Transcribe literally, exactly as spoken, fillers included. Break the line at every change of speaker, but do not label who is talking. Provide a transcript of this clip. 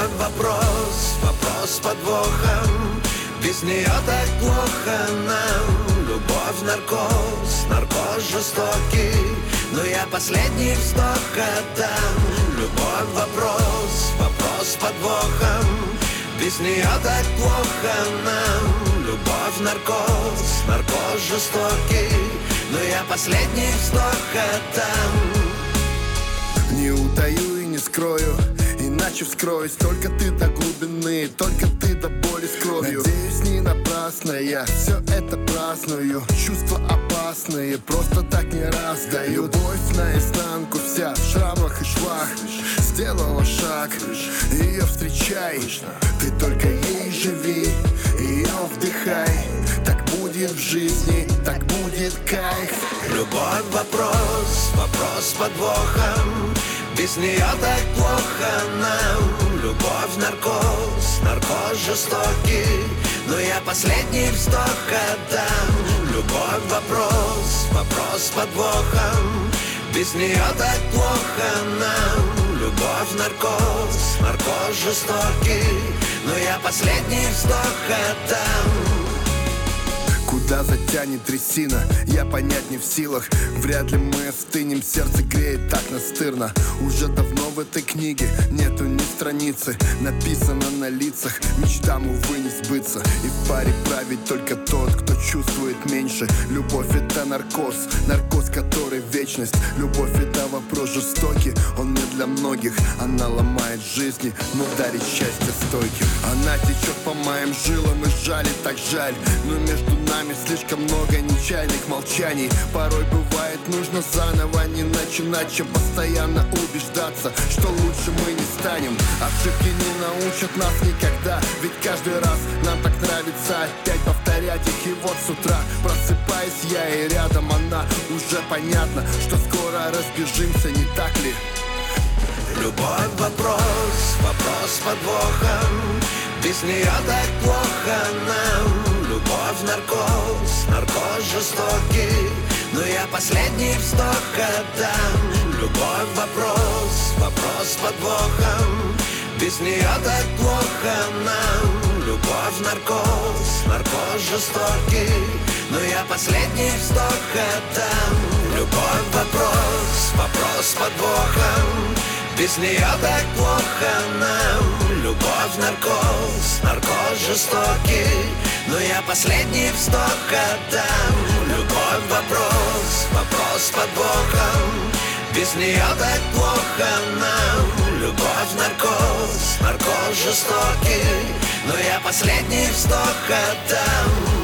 Любовь вопрос, вопрос с подвохом. Без нее так плохо нам. Любовь наркоз, наркоз жестокий, но я последний вздох отдам. Любовь вопрос, вопрос с подвохом. Без нее так плохо нам. Любовь наркоз, наркоз жестокий, но я последний вздох отдам.
Не утаю и не скрою, иначе вскроюсь. Только ты до глубины, только ты до боли с кровью. Надеюсь, не напрасно я все это праздную. Чувства опасные, просто так не раздаю. Любовь наизнанку вся в шрамах и швах. Сделала шаг, ее встречай. Ты только ей живи, ее вдыхай. Так будет в жизни, так будет кайф.
Любовь вопрос, вопрос с подвохом. Без нее так плохо нам. Любовь наркоз, наркоз жестокий, но я последний вздох отдам. Любовь вопрос, вопрос с подвохом. Без нее так плохо нам. Любовь наркоз, наркоз жестокий, но я последний вздох отдам.
Куда затянет трясина, я понять не в силах. Вряд ли мы остынем, сердце греет так настырно. Уже давно в этой книге нету ни страницы. Написано на лицах, мечтам, увы, не сбыться. И в паре правит только тот, кто чувствует меньше. Любовь — это наркоз, наркоз, который вечность. Любовь — это вопрос жестокий, он не для многих. Она ломает жизни, но дарит счастье стойким. Она течет по моим жилам и жалит, так жаль. Но между нами слишком много нечаянных молчаний. Порой бывает нужно заново не начинать, чем постоянно убеждаться, что лучше мы не станем. Ошибки не научат нас никогда, ведь каждый раз нам так нравится опять повторять их. И вот с утра просыпаюсь я, и рядом она. Уже понятно, что скоро разбежимся, не так ли?
Любовь вопрос, вопрос с подвохом. Без нее так плохо нам. Любовь наркоз, наркоз жестокий, но я последний вздох отдам. Любовь вопрос, вопрос с подвохом. Без нее так плохо нам. Любовь наркоз, наркоз жестокий, но я последний вздох отдам. Любовь вопрос, вопрос с подвохом. Без нее так плохо нам. Любовь наркоз, наркоз жестокий, но я последний вздох отдам. Любовь вопрос, вопрос с подвохом. Без нее так плохо нам. Любовь наркоз, наркоз жестокий, но я последний вздох отдам.